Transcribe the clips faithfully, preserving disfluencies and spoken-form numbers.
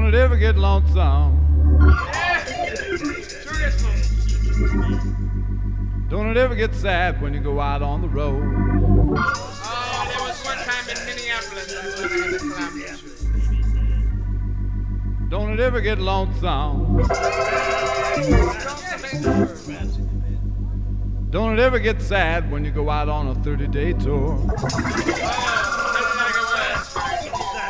Don't it ever get lonesome? Yeah, sure gets lonesome. Don't it ever get sad when you go out on the road? Oh, there was one time in Minneapolis I thought I had a calamity. Don't it ever get lonesome? Don't it ever get sad when you go out on a thirty-day tour? Oh, that's like it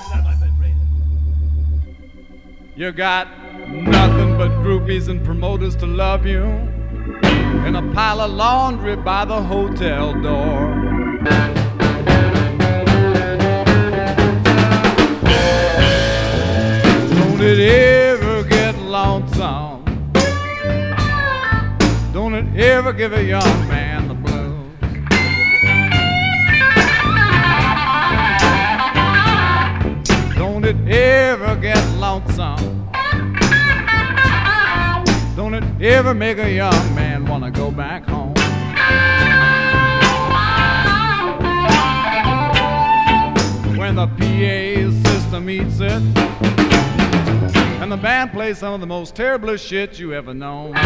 was. You got nothing but groupies and promoters to love you, and a pile of laundry by the hotel door. Don't it ever get lonesome? Don't it ever give a young man the blues? Don't it ever get lonesome? Don't it ever make a young man wanna go back home? When the P A system eats it and the band plays some of the most terrible shit you ever known.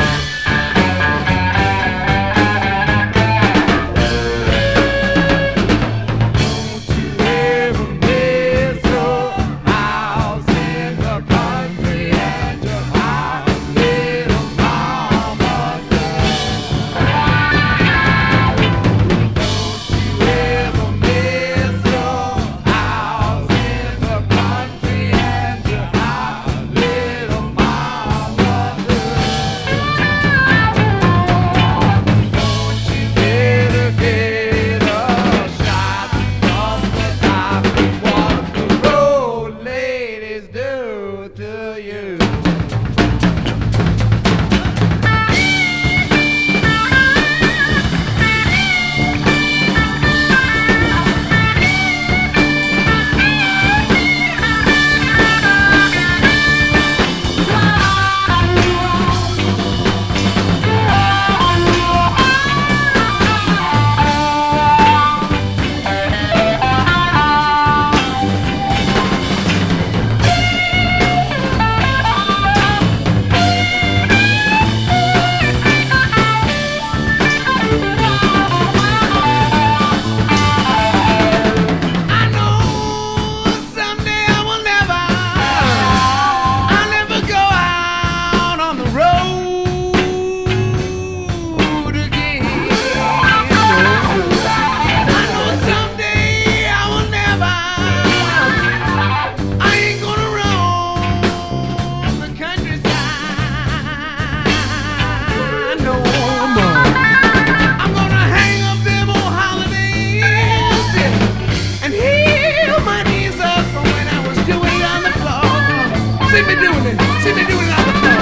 See me doing it. See me doing it on the floor.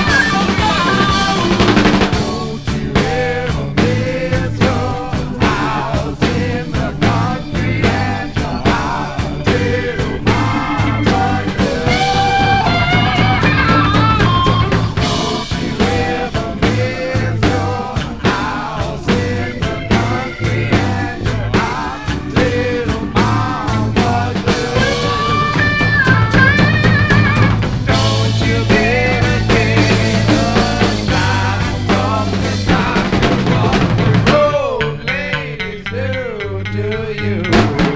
Don't you ever miss your house in the country and your house, little mama girl. Don't you ever miss your house in the country and your house, little mama girl. You better get a shot from the top of what the road ladies do to you.